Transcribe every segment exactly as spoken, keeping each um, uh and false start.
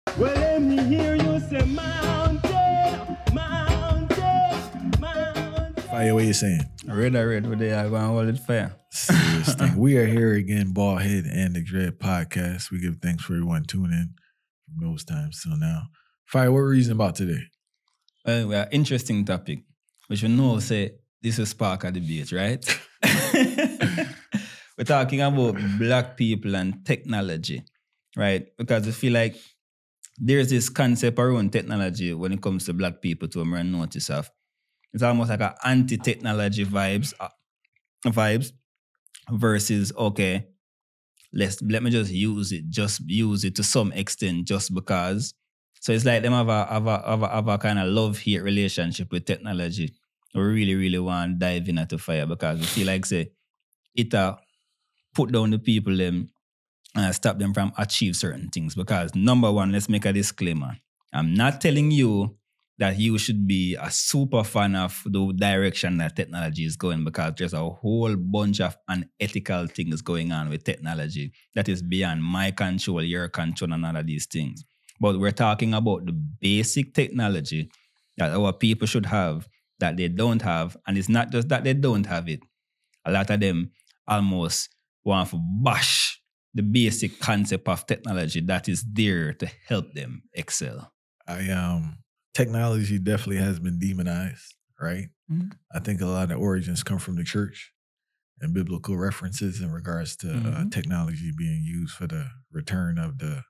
Well, let me hear you say mountain, mountain, mountain. Fire, what you saying? Red or red, what they are going to hold it fire. Serious thing. We are here again, Bald Head and the Dread Podcast. We give thanks for everyone tuning in from those times till now. Fire, what are we reason about today? Well, we are interesting topic, which we know say this is spark of debate, right? We're talking about black people and technology, right? Because I feel like there's this concept around technology when it comes to black people to me and notice of. It's almost like an anti-technology vibes, uh, vibes versus, okay, let's let me just use it, just use it to some extent just because. So it's like them have a, have a, have a, have a kind of love-hate relationship with technology. We really, really want to dive in at the fire because we feel like, say, it uh, put down the people them and stop them from achieve certain things. Because number one, let's make a disclaimer. I'm not telling you that you should be a super fan of the direction that technology is going because there's a whole bunch of unethical things going on with technology that is beyond my control, your control, and all of these things. But we're talking about the basic technology that our people should have that they don't have. And it's not just that they don't have it. A lot of them almost want to bash the basic concept of technology that is there to help them excel. I um technology definitely has been demonized, right? Mm-hmm. I think a lot of the origins come from the church and biblical references in regards to Mm-hmm. uh, technology being used for the return of the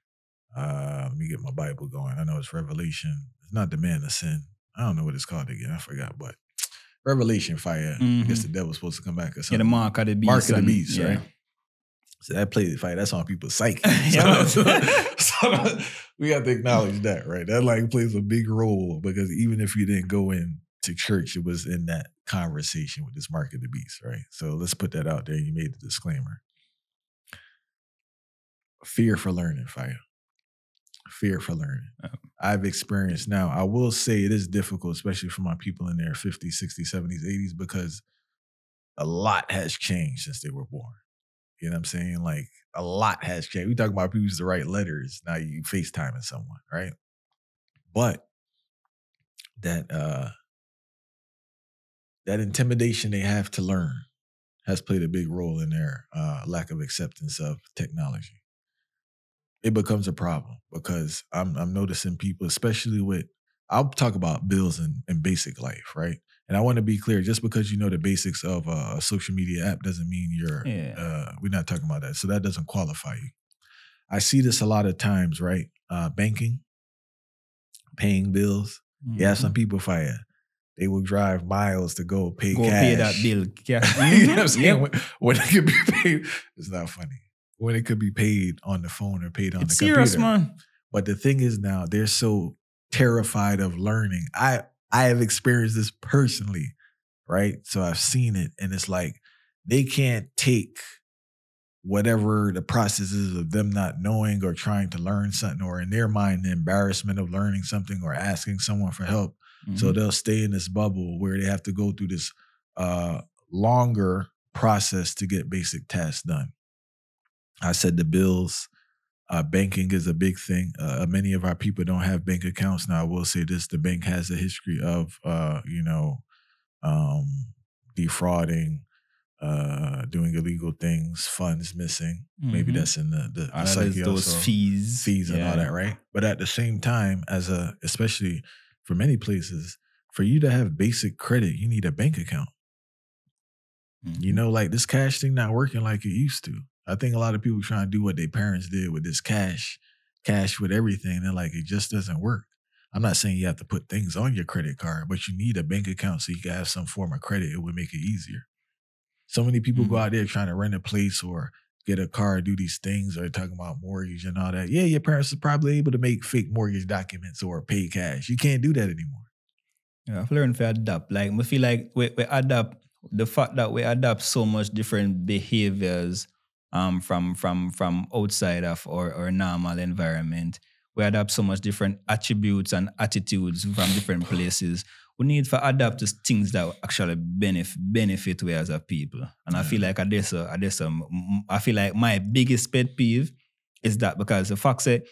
uh let me get my Bible going. I know it's Revelation. It's not the man of sin. I don't know what it's called again. I forgot, but Revelation fire. Mm-hmm. I guess the devil's supposed to come back or Yeah, something. the mark of the beast. Mark of the and- beast, yeah. right? So that plays fire. That's on people's psyche. Yeah. So, so we have to acknowledge that, right? That like plays a big role because even if you didn't go in to church, it was in that conversation with this mark of the beast, right? So let's put that out there. You made the disclaimer. Fear for learning, fire. Fear for learning. Oh. I've experienced now. I will say it is difficult, especially for my people in their fifties, sixties, seventies, eighties, because a lot has changed since they were born. You know what I'm saying? Like a lot has changed. We talk about people used to write letters. Now you FaceTiming someone, right? But that uh, that intimidation they have to learn has played a big role in their uh, lack of acceptance of technology. It becomes a problem because I'm I'm noticing people, especially with, I'll talk about bills in, in basic life, right? And I want to be clear, just because you know the basics of a social media app doesn't mean you're, Yeah. uh, we're not talking about that. So that doesn't qualify you. I see this a lot of times, right? Uh, banking, paying bills. Mm-hmm. Yeah, some people fire. They will drive miles to go pay Go cash. pay that bill. Yeah. You know what I'm saying? Yep. When, when it could be paid, it's not funny. When it could be paid on the phone or paid on It's the serious, computer. man. But the thing is now, they're so terrified of learning. I I have experienced this personally, right? So I've seen it, and it's like they can't take whatever the process is of them not knowing or trying to learn something, or in their mind, the embarrassment of learning something or asking someone for help. Mm-hmm. So they'll stay in this bubble where they have to go through this uh, longer process to get basic tasks done. I said the bills, uh, banking is a big thing. Uh, many of our people don't have bank accounts. Now, I will say this, the bank has a history of, uh, you know, um, defrauding, uh, doing illegal things, funds missing. Mm-hmm. Maybe that's in the, the, the All psyche those, those also. fees. fees and Yeah. all that, right? But at the same time, as a, especially for many places, for you to have basic credit, you need a bank account. Mm-hmm. You know, like this cash thing not working like it used to. I think a lot of people trying to do what their parents did with this cash, cash with everything. They're like, it just doesn't work. I'm not saying you have to put things on your credit card, but you need a bank account so you can have some form of credit. It would make it easier. So many people Mm-hmm. go out there trying to rent a place or get a car, do these things, or talking about mortgage and all that. Yeah, your parents are probably able to make fake mortgage documents or pay cash. You can't do that anymore. Yeah, I've learned to adapt. Like, I feel like we, we adapt, the fact that we adapt so much different behaviors um, from from from outside of our, our normal environment. We adapt so much different attributes and attitudes from different places. We need to adapt to things that actually benefit benefit we as a people. And I feel like I this, I this, I feel like my biggest pet peeve is that because the fact that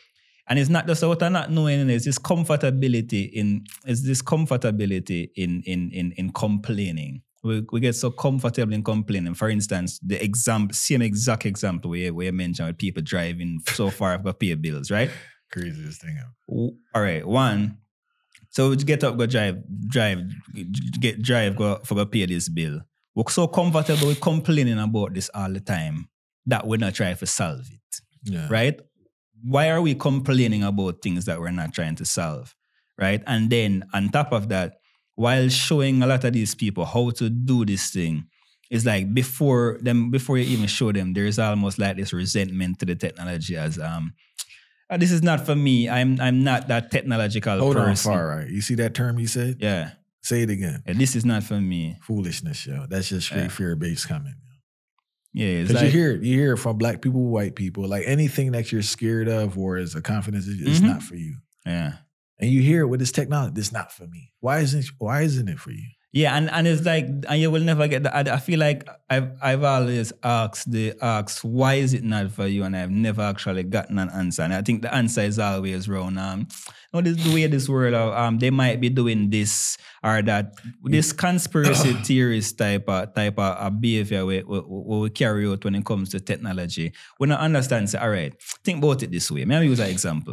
And it's not just about not knowing, it's this comfortability in it's this comfortability in in in in complaining. We we get so comfortable in complaining. For instance, the example, same exact example where we mentioned with people driving so far to pay bills, right? Craziest thing ever. All right, one. So we get up, go drive, drive, get drive, go for go pay this bill. We're so comfortable with complaining about this all the time that we're not trying to solve it, Yeah. right? Why are we complaining about things that we're not trying to solve, right? And then on top of that, while showing a lot of these people how to do this thing, it's like before them, before you even show them, there's almost like this resentment to the technology as um, "Oh, this is not for me. I'm I'm not that technological Hold person." on, far right. You see that term you said? Yeah. Say it again. Yeah, this is not for me. Foolishness, yo. That's just straight Yeah. fear-based comment. Yeah, it's Because like, you hear it, you hear it from black people, white people. Like anything that you're scared of or is a confidence, it's Mhm. not for you. yeah. And you hear it with this technology, this not for me. Why isn't why isn't it for you? Yeah, and, and it's like, and you will never get that. I, I feel like I've I've always asked the asked why is it not for you, and I've never actually gotten an answer. And I think the answer is always wrong. Um, no, this is the way this world. uh, Um, they might be doing this or that. This conspiracy theorist type of type of uh, behavior we, we, we we carry out when it comes to technology. We don't understand. Say, all right, think about it this way. Let me use an example.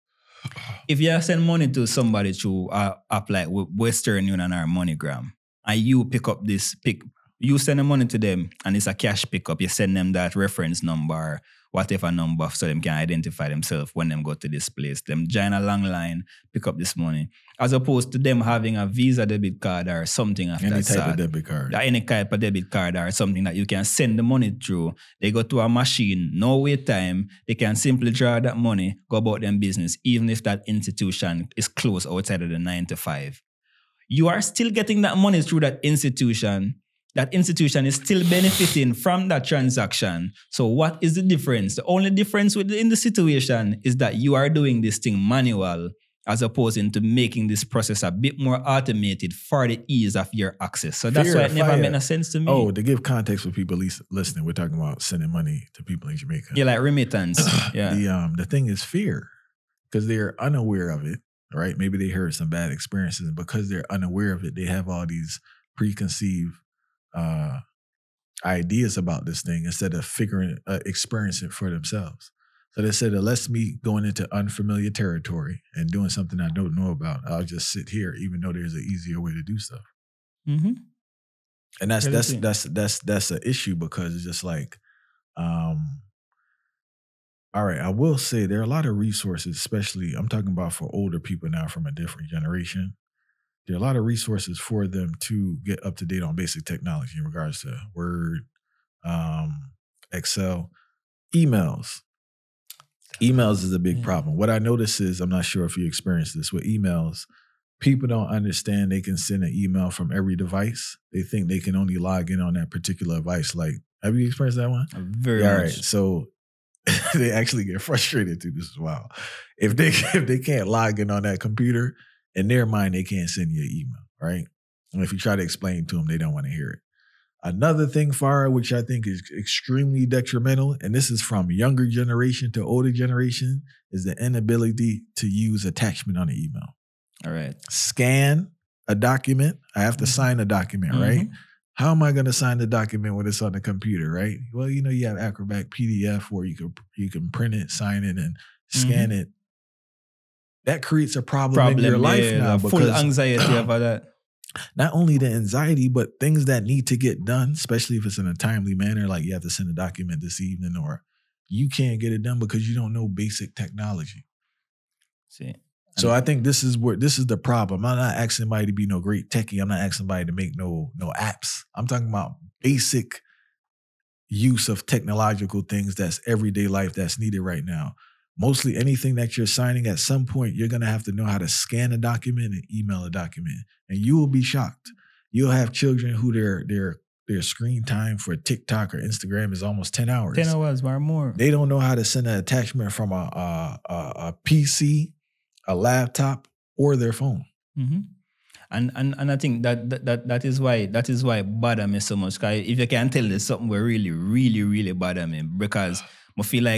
If you send money to somebody through a app like Western Union or MoneyGram, and you pick up this pick, you send the money to them, and it's a cash pickup. You send them that reference number, whatever number, so them can identify themselves when them go to this place. Them join a long line, pick up this money, as opposed to them having a Visa debit card or something of Any that type sort. of debit card. Any type of debit card or something that you can send the money through. They go to a machine, no wait time. They can simply draw that money, go about their business, even if that institution is closed outside of the nine to five. You are still getting that money through that institution. That institution is still benefiting from that transaction. So what is the difference? The only difference within the situation is that you are doing this thing manual as opposed to making this process a bit more automated for the ease of your access. So that's Fear why of it never fire. made no sense to me. Oh, to give context for people lis- listening, we're talking about sending money to people in Jamaica. Yeah, like remittance. Yeah. The um the thing is fear, because they're unaware of it, right? Maybe they heard some bad experiences, and because they're unaware of it, they have all these preconceived uh, ideas about this thing instead of figuring, uh, experiencing it for themselves. So they said, unless me going into unfamiliar territory and doing something I don't know about, I'll just sit here, even though there's an easier way to do stuff. Mm-hmm. And that's Really that's think. that's that's that's an issue because it's just like, um, all right, I will say there are a lot of resources, especially I'm talking about for older people now from a different generation. There are a lot of resources for them to get up to date on basic technology in regards to Word, um, Excel, emails. Emails is a big Yeah. problem. What I notice is, I'm not sure if you experienced this with emails, people don't understand they can send an email from every device. They think they can only log in on that particular device. Like, have you experienced that one? Very Yeah, all much. right. So they actually get frustrated too. This is wild. If they if they can't log in on that computer, in their mind, they can't send you an email, right? And if you try to explain to them, they don't want to hear it. Another thing, Farah, which I think is extremely detrimental, and this is from younger generation to older generation, is the inability to use attachment on an email. All right. Scan a document. I have to sign a document, right? Mhm. How am I going to sign the document when it's on the computer, right? Well, you know, you have Acrobat P D F where you can you can print it, sign it, and scan it. That creates a problem, Problem in your life yeah, now the full because anxiety about that. not only the anxiety, but things that need to get done, especially if it's in a timely manner, like you have to send a document this evening, or you can't get it done because you don't know basic technology. See. So I think this is where this is the problem. I'm not asking somebody to be no great techie. I'm not asking somebody to make no no apps. I'm talking about basic use of technological things that's everyday life that's needed right now. Mostly anything that you're signing, at some point, you're going to have to know how to scan a document and email a document. And you will be shocked. You'll have children who their their their screen time for TikTok or Instagram is almost ten hours. ten hours or more. They don't know how to send an attachment from a, a, a, a P C, a laptop, or their phone. Mm-hmm. And and and I think that that that, that is why that is why it bother me so much. Cause if you can tell there's something where really, really, really bother me, because I feel like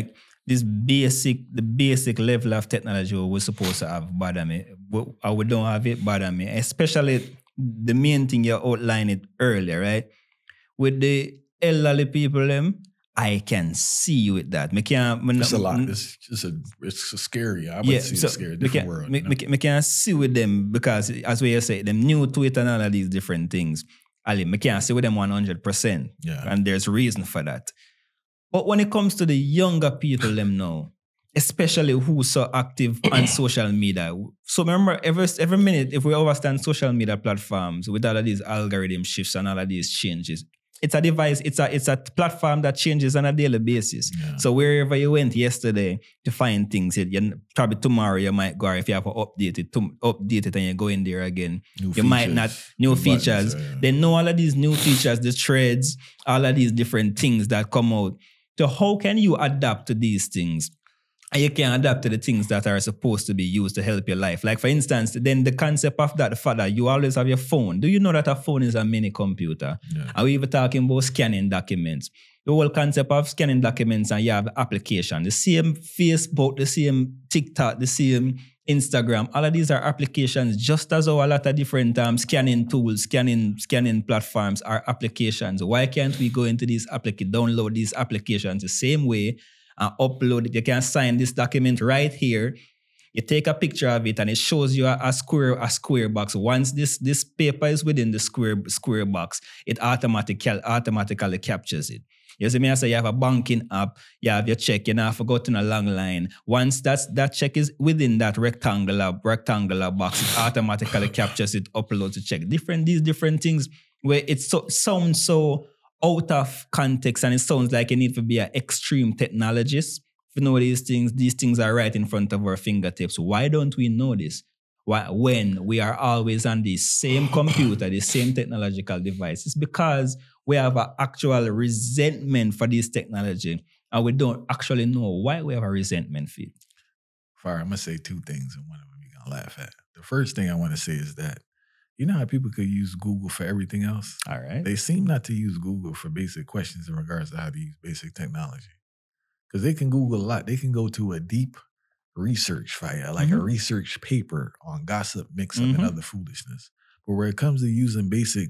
this basic, the basic level of technology we're supposed to have bother me. Or we don't have it bother me. Especially the main thing you outlined it earlier, right? With the elderly people, them, I can see with that. Me can't, me It's not- a lot. me- It's just a. It's a scary. I would yeah, see so it's scary. me Different can, world. me, you know? me, me can see with them because, as we say, them new to it and all of these different things. Ali, me can't see with them one hundred percent. Yeah. And there's reason for that. But when it comes to the younger people, them now, especially who so active on social media. So remember, every every minute, if we overstand social media platforms with all of these algorithm shifts and all of these changes, it's a device, it's a it's a platform that changes on a daily basis. Yeah. So wherever you went yesterday to find things, it, you, probably tomorrow you might go, or if you have to update it, to update it and you go in there again. New You might features, not, new new buttons, features. yeah. They know all of these new features, the threads, all of these different things that come out. So how can you adapt to these things? And you can adapt to the things that are supposed to be used to help your life. Like for instance, then the concept of that, the fact that you always have your phone. Do you know that a phone is a mini computer? Yeah. Are we even talking about scanning documents? The whole concept of scanning documents and you have application. The same Facebook, the same TikTok, the same Instagram. All of these are applications, just as how a lot of different um, scanning tools, scanning scanning platforms are applications. Why can't we go into these applications, download these applications the same way and upload it? You can sign this document right here. You take a picture of it and it shows you a, a square a square box. Once this this paper is within the square square box, it automatically automatically captures it. You see me, I say you have a banking app, you have your check, you not forgotten a long line. Once that's, that check is within that rectangular rectangular box, it automatically captures it, uploads the check. Different these different things where it so, sounds so out of context and it sounds like you need to be an extreme technologist. If you know these things, these things are right in front of our fingertips. Why don't we know this? Why, when we are always on the same computer, the same technological device? It's because we have an actual resentment for this technology and we don't actually know why we have a resentment for it. Fire, I'm gonna say two things, and one of them you're gonna laugh at. The first thing I want to say is that you know how people could use Google for everything else? All right. They seem not to use Google for basic questions in regards to how to use basic technology. Because they can Google a lot. They can go to a deep research file, like a Mhm. research paper on gossip, mix-up, and Mhm. other foolishness. But where it comes to using basic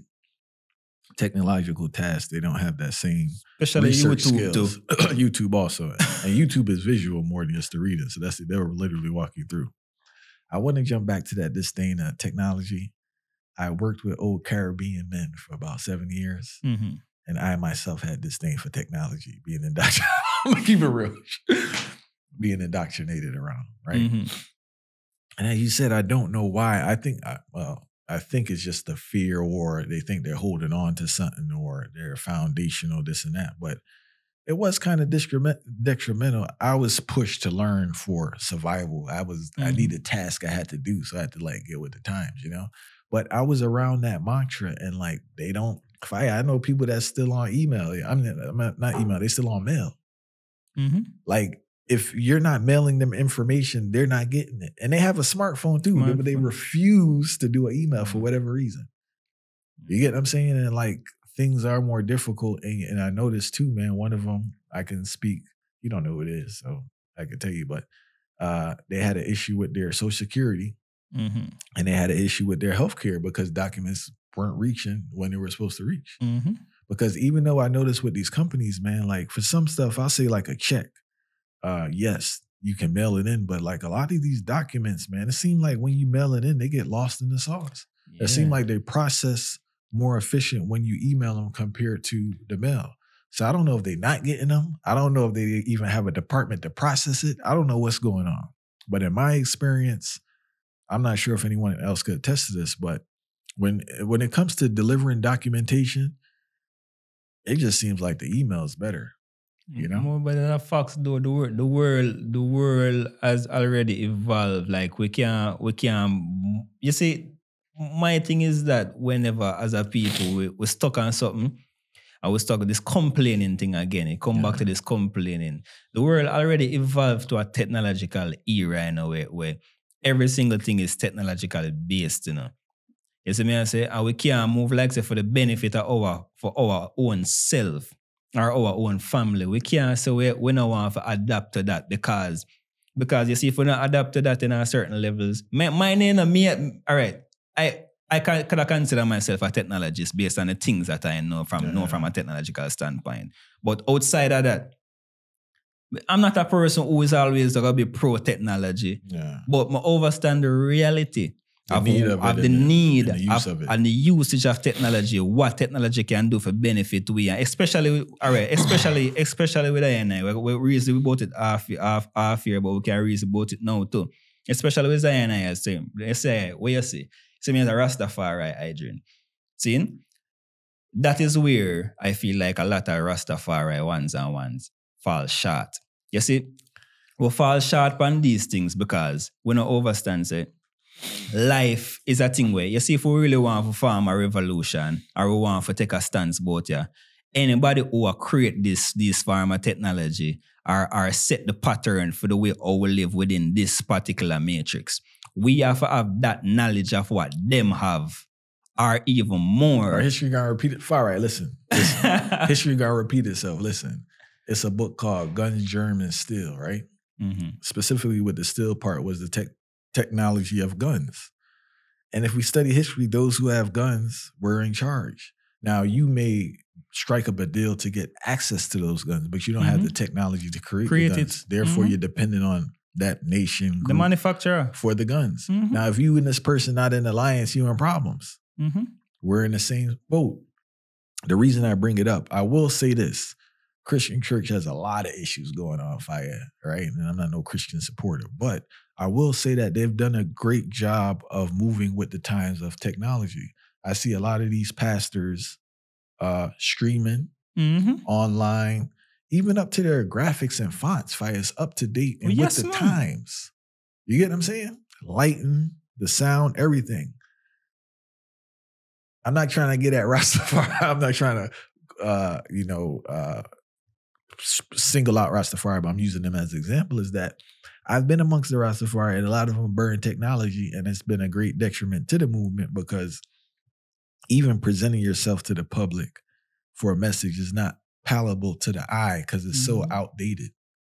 technological tasks, they don't have that same Especially research YouTube skills. too. YouTube also. And YouTube is visual more than just the reading. So that's they'll literally walk you through. I want to jump back to that disdain of technology. I worked with old Caribbean men for about seven years. Mm-hmm. And I myself had disdain for technology, being indoctrinated. I'm gonna keep it real. Being indoctrinated around, right? Mm-hmm. And as you said, I don't know why. I think, I, well, I think it's just the fear, or they think they're holding on to something, or they're foundational, this and that. But it was kind of detrimental. I was pushed to learn for survival. I was, mm-hmm. I needed a task I had to do, so I had to like get with the times, you know. But I was around that mantra, and like they don't. If I, I know people that's still on email. I'm not, I'm not email. They still on mail. Mm-hmm. Like if you're not mailing them information, they're not getting it, and they have a smartphone too, smartphone. But they refuse to do an email for whatever reason. You get what I'm saying? And like things are more difficult, and, and I noticed too, man. One of them I can speak. You don't know who it is, so I can tell you. But uh, they had an issue with their Social Security, mm-hmm. and they had an issue with their health care because documents weren't reaching when they were supposed to reach. Mm-hmm. Because even though I noticed with these companies, man, like for some stuff, I'll say like a check. Uh, yes, you can mail it in, but like a lot of these documents, man, it seems like when you mail it in, they get lost in the sauce. Yeah. It seems like they process more efficient when you email them compared to the mail. So I don't know if they're not getting them. I don't know if they even have a department to process it. I don't know what's going on. But in my experience, I'm not sure if anyone else could attest to this, but when when it comes to delivering documentation, it just seems like the email is better. You know, more but the facts though, the world, the world, the world has already evolved. Like we can, we can. You see, my thing is that whenever as a people we we're stuck on something, and we're stuck with this complaining thing again. It come yeah. back to this complaining. The world already evolved to a technological era in a way where every single thing is technologically based. You know. You see me I say, and we can't move like say for the benefit of our for our own self. or our own family. We can't say we, we don't want to adapt to that because, because you see, if we don't adapt to that in our certain levels, my, my name, me, all right, I I can, can I consider myself a technologist based on the things that I know from, Yeah. know from a technological standpoint. But outside of that, I'm not a person who is always going to be pro-technology, Yeah. but I understand the reality The of, need of of it the and the- need and the use of, of it. and the usage of technology, what technology can do for benefit we, and especially, all right, especially, especially with I and I. We, we reason about it half, half, half year, but we can reason about it now too. Especially with I and I, I say, they say, what you see? See me as a Rastafari, Adrian. See? That is where I feel like a lot of Rastafari ones and ones fall short. You see, we fall short on these things because we don't understand it. Life is a thing where, you see, if we really want to form a revolution or we want to take a stance about it, anybody who will create this, this form of technology or, or set the pattern for the way how we live within this particular matrix, we have to have that knowledge of what them have or even more. Our history gonna repeat it. All right, listen. listen. History gonna repeat itself. Listen, it's a book called Guns, Germs, and Steel, right? Mm-hmm. Specifically with the steel part was the tech technology of guns. And if we study history, those who have guns were in charge. Now, you may strike up a deal to get access to those guns, but you don't have Mhm. the technology to create, Create the it. guns. Therefore, Mhm. you're dependent on that nation The group manufacturer. for the guns. Mhm. Now, if you and this person not in alliance, you're in problems. Mm-hmm. We're in the same boat. The reason I bring it up, I will say this. Christian church has a lot of issues going on, Fire, right? And I'm not no Christian supporter, but I will say that they've done a great job of moving with the times of technology. I see a lot of these pastors uh, streaming Mm-hmm. online, even up to their graphics and fonts. Fire is up to date and Well, yes, with the ma'am. times. You get what I'm saying? Lighting, the sound, everything. I'm not trying to get at Rastafari. I'm not trying to, uh, you know, uh, s- single out Rastafari, but I'm using them as an example. Is that I've been amongst the Rastafari and a lot of them burn technology, and it's been a great detriment to the movement because even presenting yourself to the public for a message is not palatable to the eye because it's so Mhm. outdated.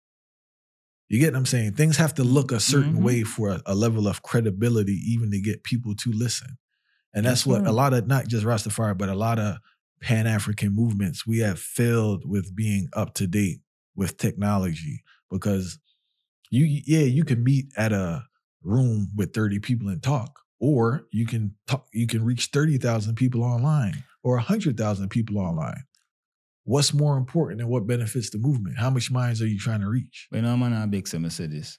You get what I'm saying? Things have to look a certain Mhm. way for a, a level of credibility, even to get people to listen. And that's Yes, what sir. a lot of, not just Rastafari, but a lot of Pan-African movements, we have failed with being up to date with technology because you, yeah, you can meet at a room with thirty people and talk, or you can talk, you can reach thirty thousand people online or one hundred thousand people online. What's more important and what benefits the movement? How much minds are you trying to reach? When a man a big say me say this.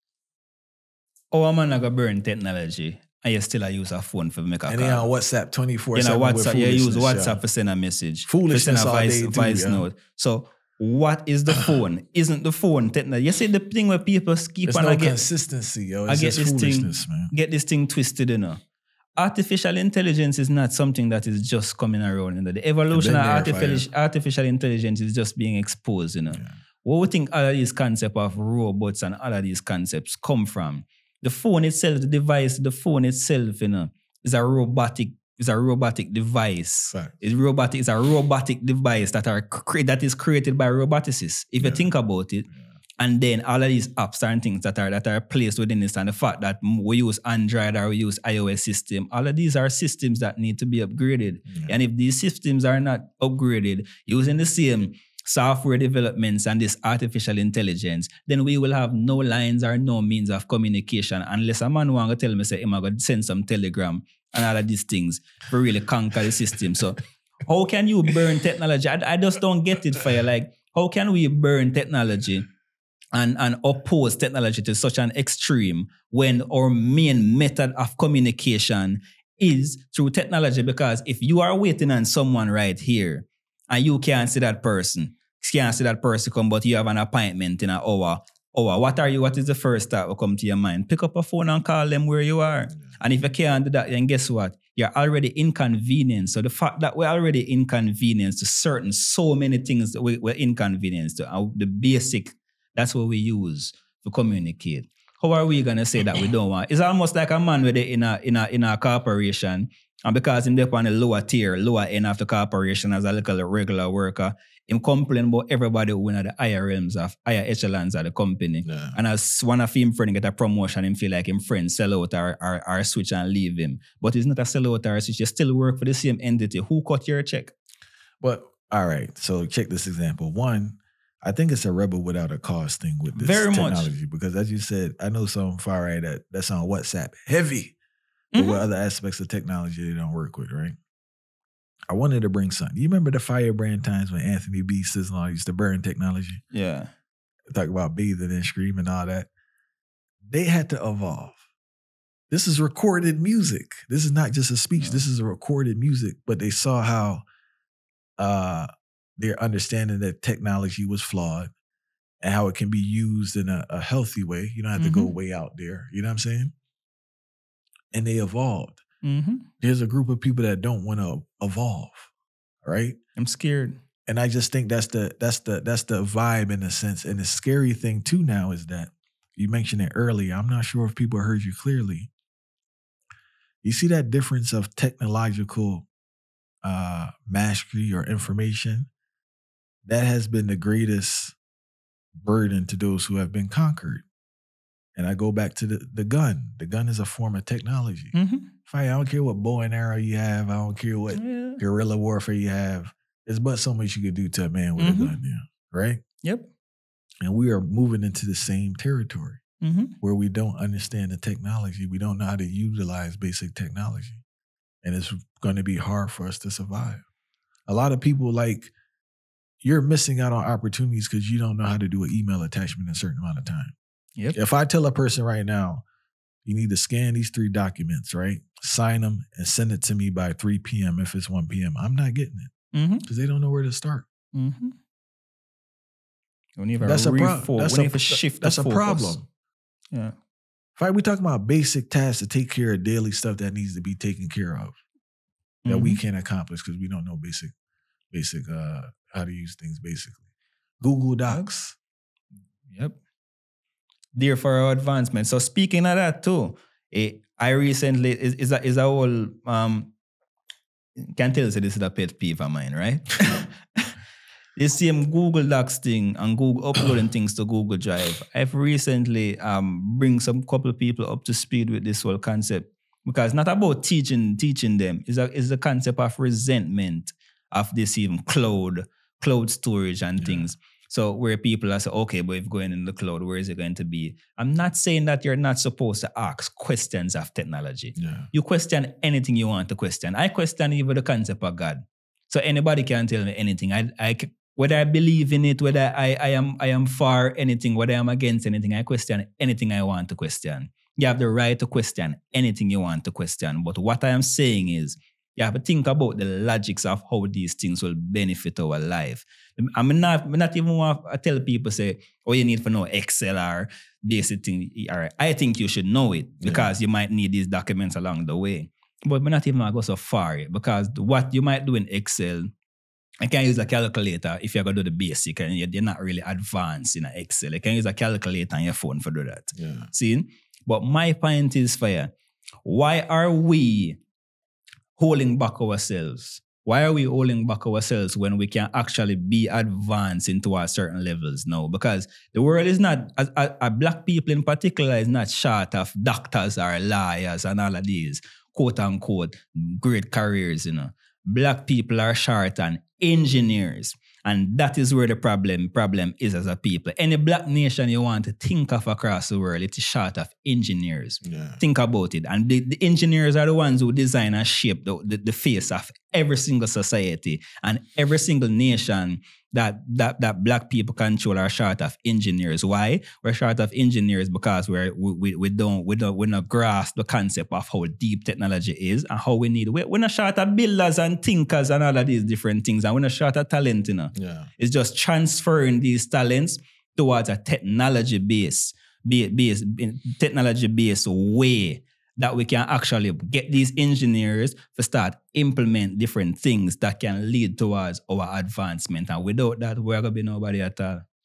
Oh, a man a go burn technology and you still a use a phone for make a And they on call. WhatsApp twenty-four You know, seven with WhatsApp, you use foolishness, WhatsApp yeah. to send a message. Foolishness to send a all voice, day too, voice yeah. note. So what is the phone? Isn't the phone technology? You see the thing where people keep There's on no I get, consistency, yo. I It's get just this thing, foolishness, man. get this thing twisted, you know. Artificial intelligence is not something that is just coming around. You know. The evolution been of there, artificial, artificial intelligence is just being exposed, you know. Yeah. What we think all of these concepts of robots and all of these concepts come from? The phone itself, the device, the phone itself, you know, is a robotic, is a robotic device. Fact. It's robotic, it's a robotic device that are cre- that is created by roboticists. If you Yeah. think about it, Yeah. and then all of these apps and things that are that are placed within this, and the fact that we use Android or we use iOS system, all of these are systems that need to be upgraded. Yeah. And if these systems are not upgraded using the same software developments and this artificial intelligence, then we will have no lines or no means of communication unless a man want to tell me, say, I'm going to send some telegram and all of these things to really conquer the system. So how can you burn technology? I, I just don't get it for you. Like, how can we burn technology and, and oppose technology to such an extreme when our main method of communication is through technology? Because if you are waiting on someone right here and you can't see that person, can't see that person come, but you have an appointment in an hour, hour, what are you, what is the first thought will come to your mind? Pick up a phone and call them where you are. And if you can't do that, then guess what? You're already inconvenienced. So the fact that we're already inconvenienced to certain, so many things that we, we're inconvenienced to, uh, the basic, that's what we use to communicate. How are we gonna say that we don't want? It's almost like a man with it in a in a in a corporation, and because in there on the lower tier, lower end of the corporation as a little regular worker, him complain about everybody who in the higher realms of higher echelons of the company. Yeah. And as one of him friend get a promotion, him feel like him friend sell out or, or, or switch and leave him. But it's not a sell out or a switch. You still work for the same entity. Who cut your check? But all right, so check this example. One, I think it's a rebel without a cause thing with this Very much. technology because, as you said, I know some far right that that's on WhatsApp heavy, but Mhm. with other aspects of technology they don't work with, right? I wanted to bring something. You remember the firebrand times when Anthony B. Sizzlon used to burn technology? Yeah. Talk about bathing and screaming and all that. They had to evolve. This is recorded music. This is not just a speech. Yeah. This is a recorded music. But they saw how uh, their understanding that technology was flawed and how it can be used in a, a healthy way. You don't have to go Mhm. way out there. You know what I'm saying? And they evolved. Mm-hmm. There's a group of people that don't want to evolve, right? I'm scared. And I just think that's the that's the that's the vibe in a sense. And the scary thing too now is that you mentioned it earlier. I'm not sure if people heard you clearly. You see that difference of technological uh, mastery or information? That has been the greatest burden to those who have been conquered. And I go back to the, the gun. The gun is a form of technology. Mm-hmm. Fine, I don't care what bow and arrow you have. I don't care what Yeah. guerrilla warfare you have. There's but so much you can do to a man with Mhm. a gun now, right? Yep. And we are moving into the same territory Mm-hmm. where we don't understand the technology. We don't know how to utilize basic technology. And it's going to be hard for us to survive. A lot of people, like, you're missing out on opportunities because you don't know how to do an email attachment in a certain amount of time. Yep. If I tell a person right now, you need to scan these three documents, right? Sign them and send it to me by three p.m. if it's one p.m. I'm not getting it Mm-hmm. because they don't know where to start. Mm-hmm. We need to That's a pro- refo- that's we a- need to shift That's the a focus. problem. Yeah. Right? We talking about basic tasks to take care of daily stuff that needs to be taken care of that we Mhm. can't accomplish because we don't know basic, basic uh, how to use things basically. Google Docs. Yep. There for our advancement. So speaking of that too, eh, I recently is is a is a whole um can tell you this is a pet peeve of mine, right? The same Google Docs thing and Google uploading things to Google Drive. I've recently um bring some couple of people up to speed with this whole concept because it's not about teaching teaching them. It's a it's the concept of resentment of this even cloud cloud storage and Yeah. things. So where people are saying, okay, but if going in the cloud, where is it going to be? I'm not saying that you're not supposed to ask questions of technology. Yeah. You question anything you want to question. I question even the concept of God. So anybody can tell me anything. I, I, whether I believe in it, whether I, I am I am for anything, whether I'm against anything, I question anything I want to question. You have the right to question anything you want to question. But what I am saying is, you have to think about the logics of how these things will benefit our life. I'm not, I'm not even want to tell people, say, oh, you need to know Excel or basic thing. All right. I think you should know it because you might need these documents along the way. But we're not even going to go so far because what you might do in Excel, I can use a calculator if you're going to do the basic and you're not really advanced in Excel. You can use a calculator on your phone for do that. Yeah. See? But my point is, Fire, why are we holding back ourselves? Why are we holding back ourselves when we can actually be advanced into our certain levels now? Because the world is not, as, as, as black people in particular, is not short of doctors or lawyers and all of these quote unquote great careers, you know. Black people are short on engineers. And that is where the problem problem is as a people. Any black nation you want to think of across the world, it is short of engineers. Yeah. Think about it. And the, the engineers are the ones who design and shape the, the, the face of every single society and every single nation that, that, that black people control are short of engineers. Why? We're short of engineers because we're, we, we, we don't, we don't, we don't grasp the concept of how deep technology is and how we need, we're, we're not short of builders and thinkers and all of these different things. And we're not short of talent, you know. Yeah. It's just transferring these talents towards a technology base, base, technology based way that we can actually get these engineers to start implement different things that can lead towards our advancement. And without that, we're going to be nobody at all.